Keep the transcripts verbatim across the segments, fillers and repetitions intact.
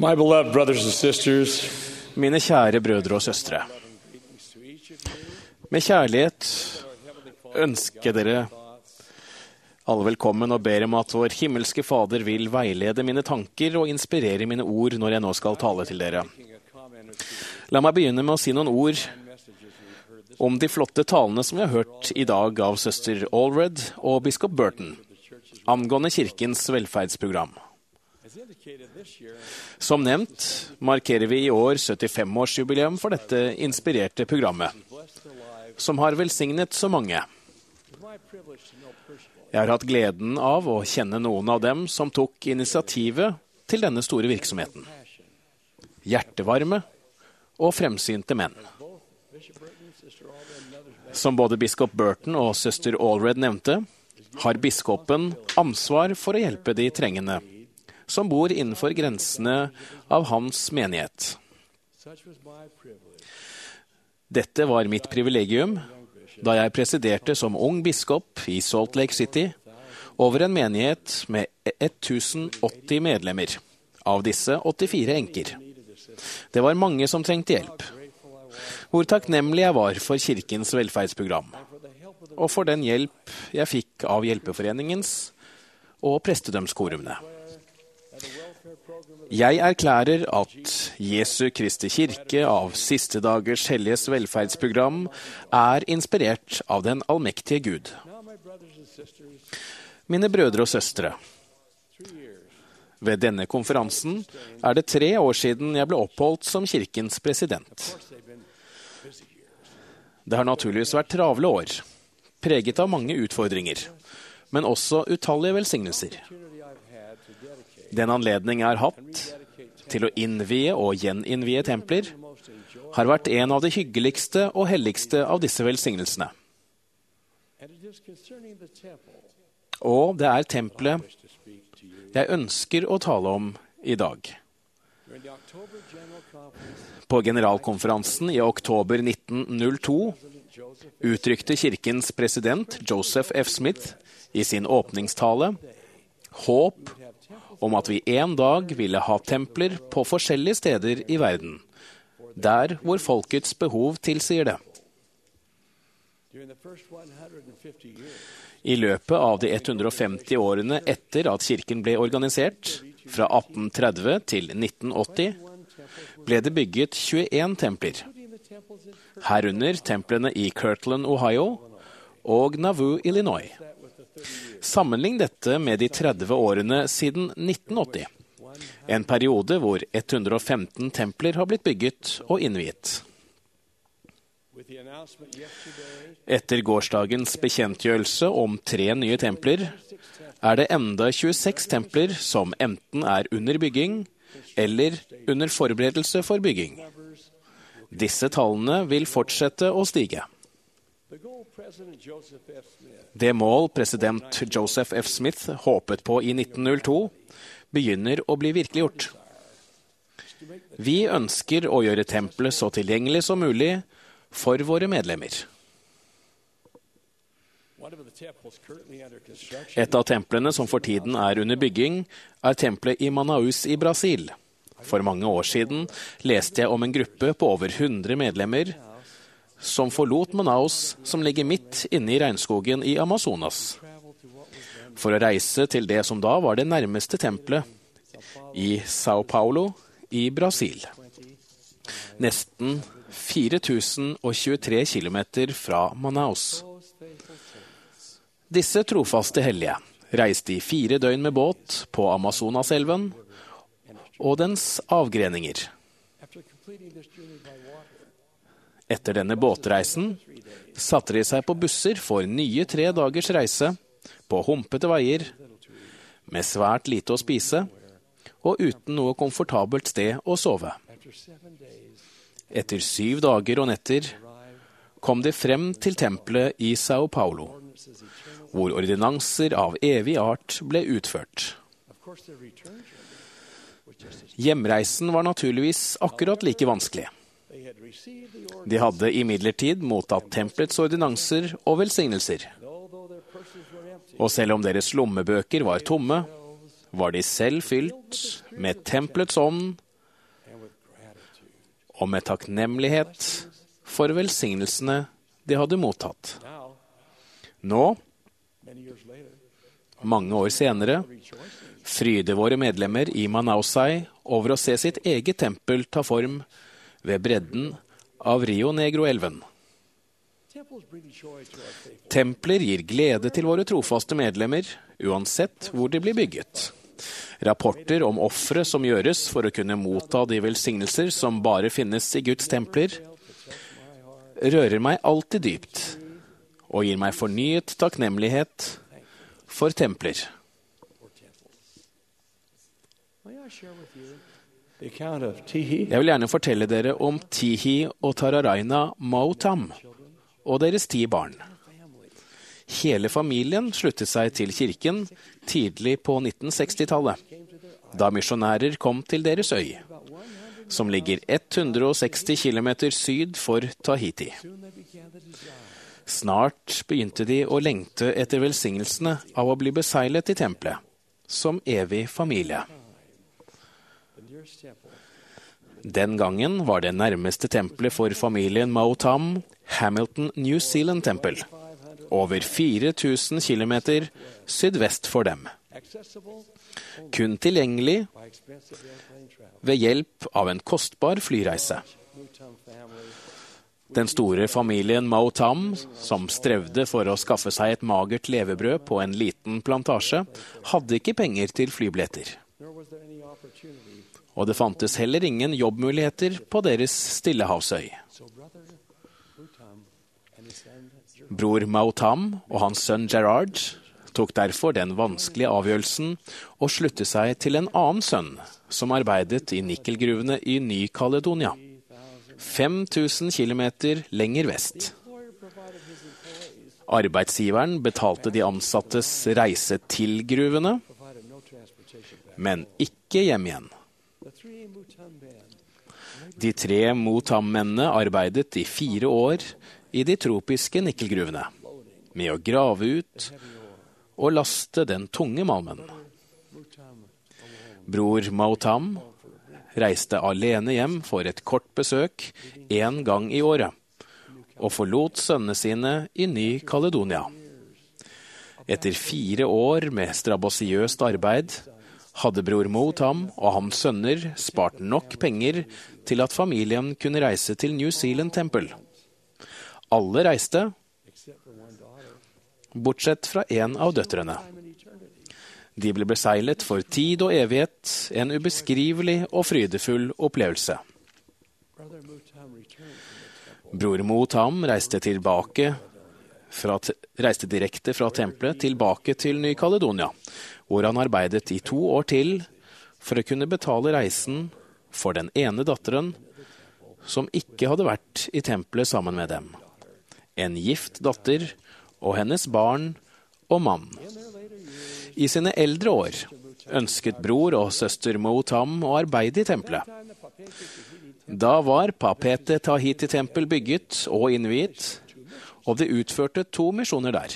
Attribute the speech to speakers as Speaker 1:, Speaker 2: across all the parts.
Speaker 1: My beloved brothers and sisters,
Speaker 2: Mine kjære brødre og søstre, med kjærlighet ønsker dere alle velkommen og ber om at vår himmelske Fader vil veilede mine tanker og inspirere mine ord når jeg nå skal tale til dere. La meg begynne med å si noen ord om de flotte talene som vi har hørt i dag av søster Allred og biskop Burton angående kirkens velferdsprogram. Som nevnt markerer vi i år syttifem-årsjubileum for dette inspirerte programmet, som har velsignet så mange. Jeg har hatt gleden av å kjenne noen av dem som tok initiativet til denne store virksomheten. Hjertevarme og fremsynte menn. Som både biskop Burton og søster Allred nevnte, har biskopen ansvar for å hjelpe de trengende, som bor innenfor grensene av hans menighet. Dette var mitt privilegium da jeg presiderte som ung biskop i Salt Lake City over en menighet med tusen åtti medlemmer, av disse åttifire enker. Det var mange som trengte hjelp. Hvor takknemlig jeg var for kirkens velferdsprogram, og for den hjelp jeg fikk av hjelpeforeningens og prestedømskorumene. Jeg erklærer at Jesu Kristi kirke av siste dagers helliges velferdsprogram er inspirert av den allmektige Gud. Mine brødre og søstre, ved denne konferansen er det tre år siden jeg ble oppholdt som kirkens president. Det har naturligvis vært travle år, preget av mange utfordringer, men også utallige velsignelser. Den anledning jeg har hatt til å innvie og gjeninnvie templer, har vært en av de hyggeligste og helligste av disse velsignelsene. Og det er tempelet jeg ønsker å tale om i dag. På generalkonferansen i oktober nitten null to uttrykte kirkens president Joseph F. Smith i sin åpningstale håp om at vi en dag ville ha templer på forskjellige steder i verden, der hvor folkets behov tilsier det. I løpet av de hundre og femti årene etter at kirken ble organisert, fra atten tretti til nitten åtti, ble det bygget tjueen templer, herunder templene i Kirtland, Ohio og Nauvoo, Illinois. Sammenlign dette med de tretti årene siden nitten åtti, en periode hvor hundre og femten templer har blitt bygget og innviet. Etter gårsdagens bekjentgjørelse om tre nye templer, er det enda tjueseks templer som enten er under bygging eller under forberedelse for bygging. Disse tallene vil fortsette å stige. Det mål president Joseph F. Smith håpet på i nitten null to, begynner å bli virkeliggjort. Vi ønsker å gjøre tempelet så tilgjengelig som mulig for våre medlemmer. Et av templene som for tiden er under bygging, er tempelet i Manaus i Brasil. For mange år siden leste jeg om en gruppe på over hundre medlemmer som forlot Manaus, som ligger midt inne i regnskogen i Amazonas, for å reise til det som da var det nærmeste tempelet, i São Paulo i Brasil. Nesten fire tusen tjuetre kilometer fra Manaus. Disse trofaste hellige reiste i fire døgn med båt på Amazonaselven og dens avgreninger. Etter denne båtreisen satte de seg på busser for nye tre dagers reise på humpete veier, med svært lite å spise, og uten noe komfortabelt sted å sove. Etter syv dager og netter kom de frem til tempelet i São Paulo, hvor ordinanser av evig art ble utført. Hjemreisen var naturligvis akkurat like vanskelig. De hadde imidlertid mottatt tempelets ordinanser og velsignelser. Og selv om deres lommebøker var tomme, var de selv fylt med tempelets ånd og med takknemlighet for velsignelsene de hadde mottatt. Nå, mange år senere, fryder våre medlemmer i Manaus seg over å se sitt eget tempel ta form ved bredden av Rio Negro-elven. Templer gir glede til våre trofaste medlemmer, uansett hvor de blir bygget. Rapporter om ofre som gjøres for å kunne motta de velsignelser som bare finnes i Guds templer, rører meg alltid dypt og gir meg fornyet takknemlighet for templer. Jeg vil gjerne fortelle dere om Tihi og Tararaina Mautam og deres ti barn. Hele familien sluttet seg til kirken tidlig på nitten seksti-tallet, da misjonærer kom til deres øy, som ligger hundre og seksti kilometer syd for Tahiti. Snart begynte de å lengte etter velsignelsene av å bli beseglet i tempelet, som evig familie. Den gangen var det nærmeste tempelet for familien Mautam Hamilton New Zealand Tempel, over fire tusen kilometer sydvest for dem. Kun tilgjengelig ved hjelp av en kostbar flyreise. Den store familien Mautam, som strevde for å skaffe seg et magert levebrød på en liten plantasje, hadde ikke penger til flybilletter. Og det fantes heller ingen jobbmuligheter på deres stillehavsøy. Bror Mautam og hans sønn Gerard tok derfor den vanskelige avgjørelsen å slutte seg til en annen sønn som arbeidet i nikkelgruvene i Ny-Caledonia, fem tusen kilometer lenger vest. Arbeidsgiveren betalte de ansattes reise til gruvene, men ikke hjem igjen. De tre Mautam-mennene arbeidet i fire år i de tropiske nikkelgruvene, med å grave ut og laste den tunge malmen. Bror Mautam reiste alene hjem for et kort besøk en gang i året, og forlot sønnene sine i Ny-Caledonia. Etter fire år med strabasiøst arbeid, hadde bror Mautam og hans sønner spart nok penger til at familien kunne reise til New Zealand Temple. Alle reiste, bortsett fra en av døtrene. De ble beseglet for tid og evighet, en ubeskrivelig og frydefull opplevelse. Bror Mautam reiste tilbake, fra, reiste direkte fra tempelet tilbake til Ny-Caledonia, hvor han arbeidet i to år til for å kunne betale reisen for den ene datteren som ikke hadde vært i tempelet sammen med dem. En gift datter og hennes barn og mann. I sine eldre år ønsket bror og søster Mautam å arbeide i tempelet. Da var Papete Tahiti-tempel bygget og innviet, og de utførte to misjoner der.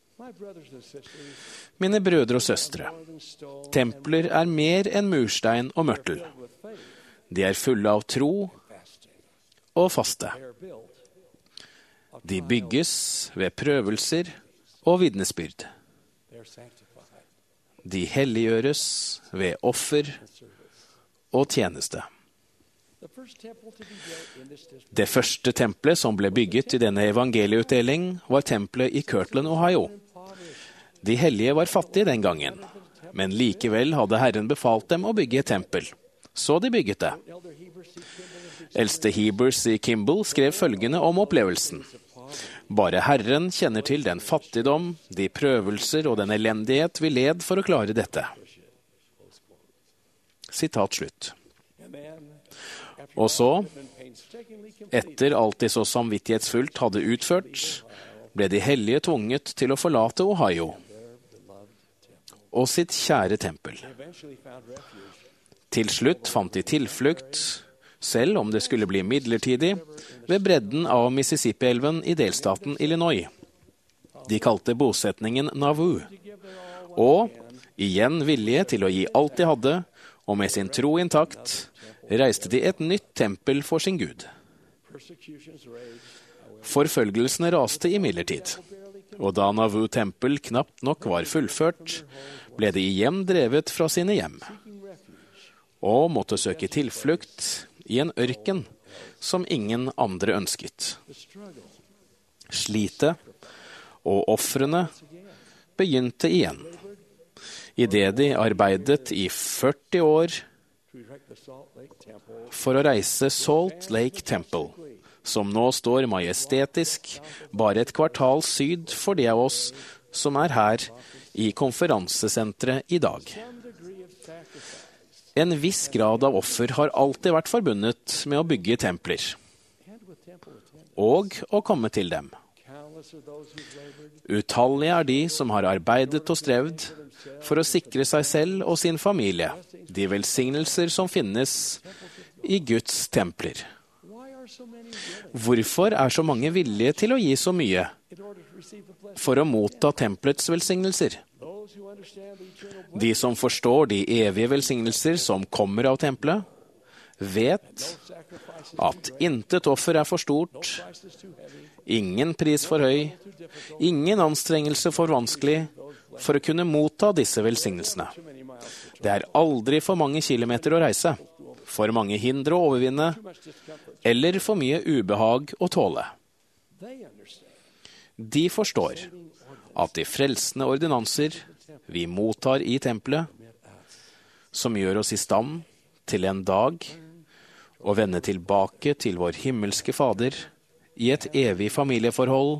Speaker 2: Mine brødre og søstre, templer er mer enn murstein og mørtel. De er fulle av tro og faste. De bygges ved prøvelser og vitnesbyrd. De helliggjøres ved offer og tjeneste. Det første tempelet som ble bygget i denne evangelieutdeling var tempelet i Kirtland, Ohio. De hellige var fattige den gangen, men likevel hadde Herren befalt dem å bygge et tempel. Så de bygget det. Eldste Hebers i Kimball skrev følgende om opplevelsen. Bare Herren kjenner til den fattigdom, de prøvelser og den elendighet vi led for å klare dette. Sitat slutt. Og så, etter alt de så samvittighetsfullt hadde utført, ble de hellige tvunget til å forlate Ohio og sitt kjære tempel. Til slutt fant de tilflukt, selv om det skulle bli midlertidig, ved bredden av Mississippi-elven i delstaten Illinois. De kalte bosetningen Nauvoo, og igjen villige til å gi alt de hadde, og med sin tro intakt reiste de et nytt tempel for sin Gud. Forfølgelsene raste imidlertid, og da Nauvoo-tempel knapt nok var fullført, ble de igjen drevet fra sine hjem, og måtte søke tilflukt i en ørken som ingen andre ønsket. Slitet og ofrene begynte igjen, i det de arbeidet i førti år for å reise Salt Lake Temple, som nå står majestetisk bare et kvartal syd for de av oss som er her i konferansesenteret i dag. En viss grad av offer har alltid vært forbundet med å bygge templer, og å komme til dem. Utallige er de som har arbeidet og strevd for å sikre seg selv og sin familie de velsignelser som finnes i Guds templer. Hvorfor er så mange villige til å gi så mye for å motta templets velsignelser? De som forstår de evige velsignelser som kommer av tempelet, vet at intet offer er for stort, ingen pris for høy, ingen anstrengelse for vanskelig for å kunne motta disse velsignelsene. Det er aldri for mange kilometer å reise, for mange hindre å overvinne, eller for mye ubehag å tåle. De forstår at de frelsende ordinanser vi mottar i tempelet, som gjør oss i stand til en dag å vende tilbake til vår himmelske Fader i et evig familieforhold,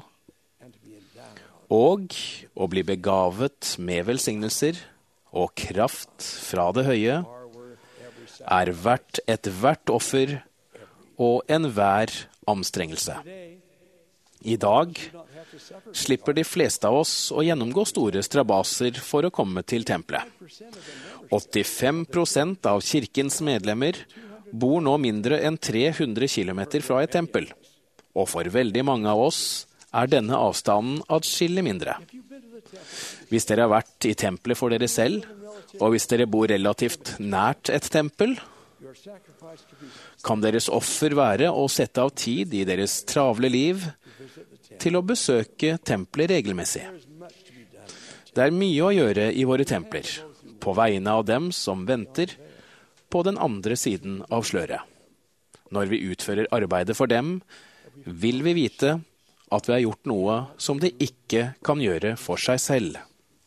Speaker 2: og å bli begavet med velsignelser og kraft fra det høye, er verdt et hvert offer og enhver anstrengelse. I dag slipper de fleste av oss å gjennomgå store strabaser for å komme til tempelet. åttifem prosent av kirkens medlemmer bor nå mindre enn tre hundre kilometer fra et tempel, og for veldig mange av oss er denne avstanden atskillig mindre. Hvis dere har vært i tempelet for dere selv, og hvis dere bor relativt nært et tempel, kan deres offer være å sette av tid i deres travle liv til å besøke tempelet regelmessig. Det er mye å gjøre i våre templer, på vegne av dem som venter på den andre siden av sløret. Når vi utfører arbeidet for dem, vil vi vite at vi har gjort noe som de ikke kan gjøre for seg selv.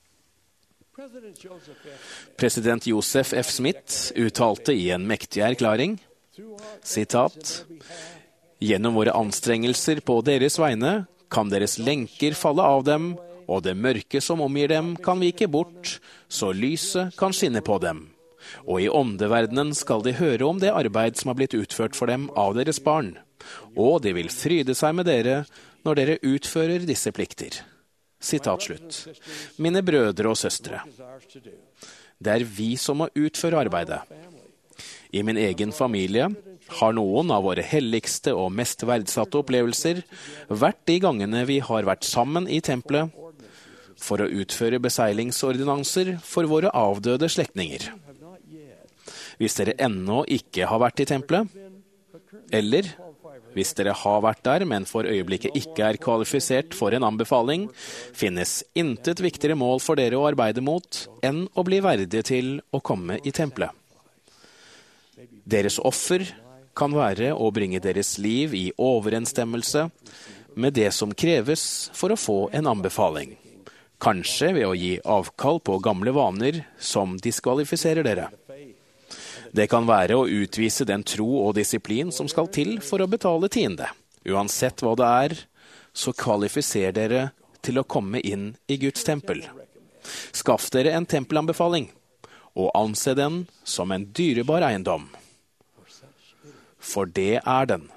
Speaker 2: President Joseph F. Smith uttalte i en mektig erklæring, sitat, «Gjennom våre anstrengelser på deres vegne kan deres lenker falle av dem, og det mørke som omgir dem kan vike bort, så lyset kan skinne på dem. Og i åndeverdenen skal de høre om det arbeid som har blitt utført for dem av deres barn, og de vil fryde seg med dere når dere utfører disse plikter.» Sitat slutt. Mine brødre og søstre, det er vi som må utføre arbeidet. I min egen familie har noen av våre helligste og mest verdsatte opplevelser vært de gangene vi har vært sammen i tempelet for å utføre beseglingsordinanser for våre avdøde slektninger. Hvis dere ennå ikke har vært i tempelet, eller hvis dere har vært der, men for øyeblikket ikke er kvalifisert for en anbefaling, finnes intet viktigere mål for dere å arbeide mot enn å bli verdige til å komme i tempelet. Deres offer kan være å bringe deres liv i overensstemmelse med det som kreves for å få en anbefaling. Kanskje ved å gi avkall på gamle vaner som diskvalifiserer dere. Det kan være å utvise den tro og disiplin som skal til for å betale tiende. Uansett hva det er, så kvalifiser dere til å komme inn i Guds tempel. Skaff dere en tempelanbefaling, og anse den som en dyrebar eiendom. For det er den.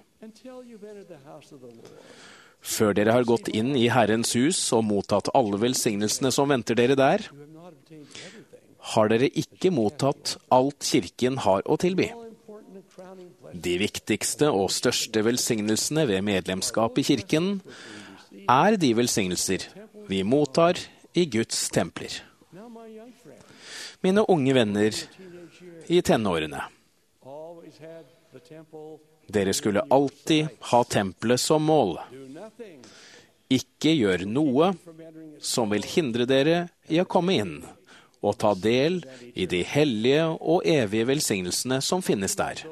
Speaker 2: Før dere har gått inn i Herrens hus og mottatt alle velsignelsene som venter dere der, har dere ikke mottatt alt kirken har å tilby. De viktigste og største velsignelsene ved medlemskap i kirken er de velsignelser vi mottar i Guds templer. Mine unge venner i tenårene. Dere skulle alltid ha tempelet som mål. Ikke gjør noe som vil hindre dere i å komme inn og ta del i de hellige og evige velsignelsene som finnes der.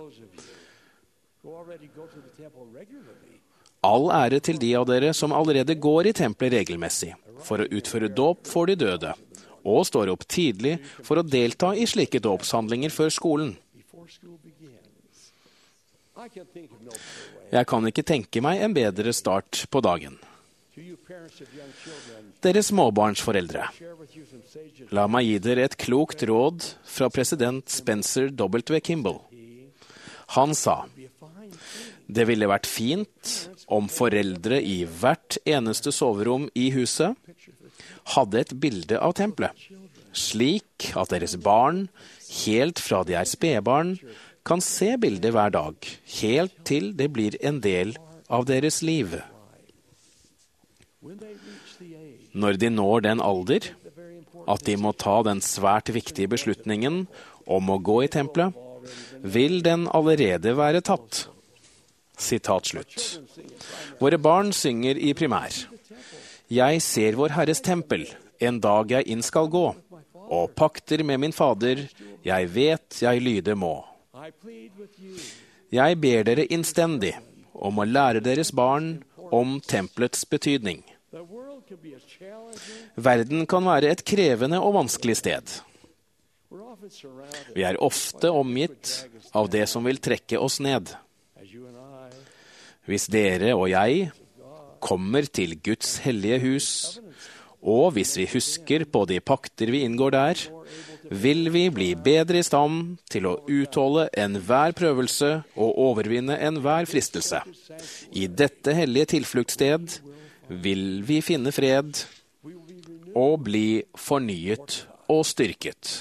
Speaker 2: All ære til de av dere som allerede går i tempelet regelmessig for å utføre dåp for de døde, og står opp tidlig for å delta i slike dåpshandlinger før skolen. Jeg kan ikke tenke meg en bedre start på dagen. Dere småbarnsforeldre, la meg gi dere et klokt råd fra president Spencer W. Kimball. Han sa, det ville vært fint om foreldre i hvert eneste soverom i huset hadde et bilde av tempelet, slik at deres barn, helt fra de er spedbarn, kan se bildet hver dag, helt til det blir en del av deres liv. Når de når den alder, at de må ta den svært viktige beslutningen om å gå i tempelet, vil den allerede være tatt. Sitat slutt. Våre barn synger i primær. Jeg ser vår Herres tempel, en dag jeg inn skal gå, og pakter med min fader, jeg vet jeg lyde må. Jeg ber dere innstendig om å lære deres barn om tempelets betydning. Verden kan være et krevende og vanskelig sted. Vi er ofte omgitt av det som vil trekke oss ned. Hvis dere og jeg kommer til Guds hellige hus, og hvis vi husker på de pakter vi inngår der, vil vi bli bedre i stand til å utholde enhver prøvelse og overvinne enhver fristelse. I dette hellige tilfluktssted vil vi finne fred og bli fornyet og styrket.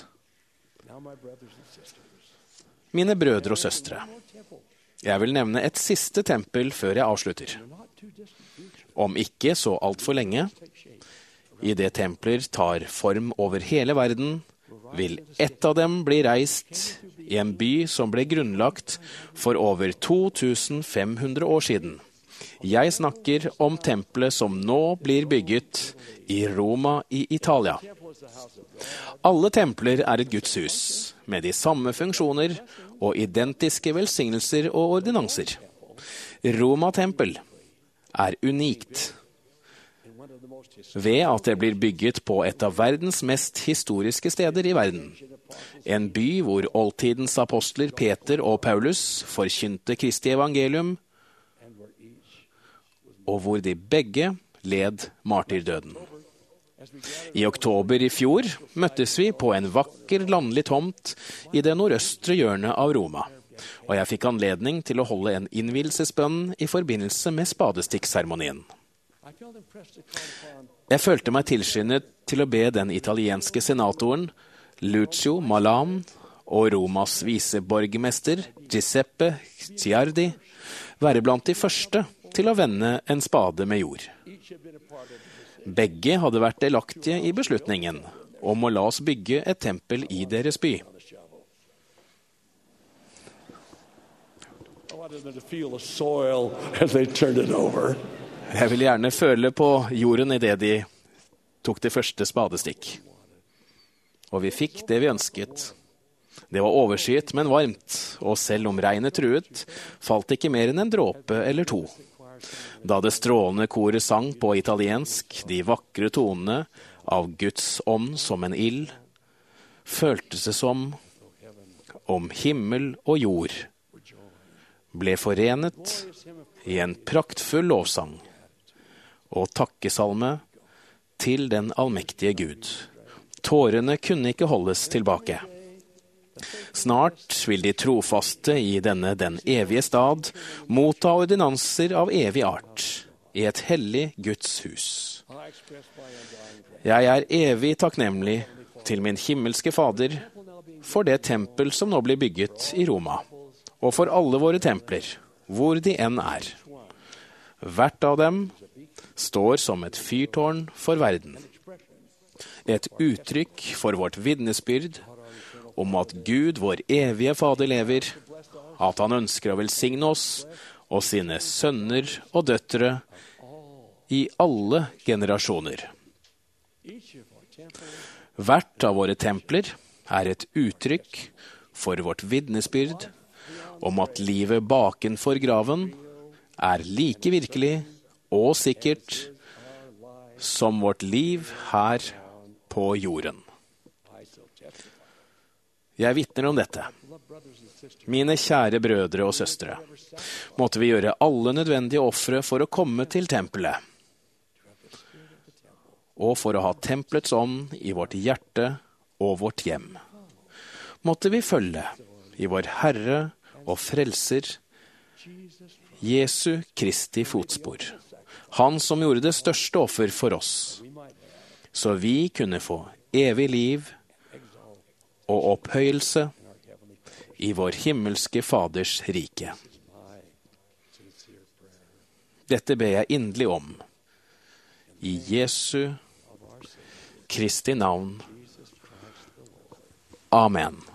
Speaker 2: Mine brødre og søstre, jeg vil nevne et siste tempel før jeg avslutter. Om ikke så alt for lenge, i det templer tar form over hele verden, vil ett av dem bli reist i en by som ble grunnlagt for over to tusen fem hundre år siden. Jeg snakker om tempelet som nå blir bygget i Roma i Italia. Alle templer er et Guds hus, med de samme funksjoner og identiske velsignelser og ordinanser. Roma-tempel er unikt ved at det blir bygget på et av verdens mest historiske steder i verden. En by hvor oldtidens apostler Peter og Paulus forkynte Kristi evangelium, og hvor de begge led martyrdøden. I oktober i fjor møttes vi på en vakker landlig tomt i det nordøstre hjørnet av Roma, og jeg fikk anledning til å holde en innvielsesbønn i forbindelse med spadestikkseremonien. Jeg følte meg tilskyndet til å be den italienske senatoren Lucio Malan og Romas viseborgermester Giuseppe Ciardi være blant de første til å vende en spade med jord. Begge hadde vært delaktige i beslutningen om å la oss bygge et tempel i deres by. Jeg vil gjerne føle på jorden i det de tok det første spadestikk. Og vi fikk det vi ønsket. Det var overskyet, men varmt, og selv om regnet truet, falt ikke mer enn en dråpe eller to. Da det strålende koret sang på italiensk de vakre tonene av Guds ånd som en ild, føltes det som om himmel og jord ble forenet i en praktfull lovsang og takkesalme til den allmektige Gud. Tårene kunne ikke holdes tilbake. Snart vil de trofaste i denne den evige stad motta ordinanser av evig art i et hellig Guds hus. Jeg er evig takknemlig til min himmelske Fader for det tempel som nå blir bygget i Roma, og for alle våre templer, hvor de enn er. Hvert av dem står som et fyrtårn for verden. Et uttrykk for vårt vitnesbyrd om at Gud, vår evige Fader, lever, at han ønsker å velsigne oss og sine sønner og døtre i alle generasjoner. Hvert av våre templer er et uttrykk for vårt vitnesbyrd om at livet bakenfor graven er like virkelig og sikkert som vårt liv her på jorden. Jeg vitner om dette. Mine kjære brødre og søstre, måtte vi gjøre alle nødvendige ofre for å komme til tempelet, og for å ha templets ånd i vårt hjerte og vårt hjem. Måtte vi følge i vår Herre og Frelser, Jesu Kristi fotspor, han som gjorde det største offer for oss, så vi kunne få evig liv og opphøyelse i vår himmelske Faders rike. Dette ber jeg inderlig om, i Jesu Kristi navn. Amen.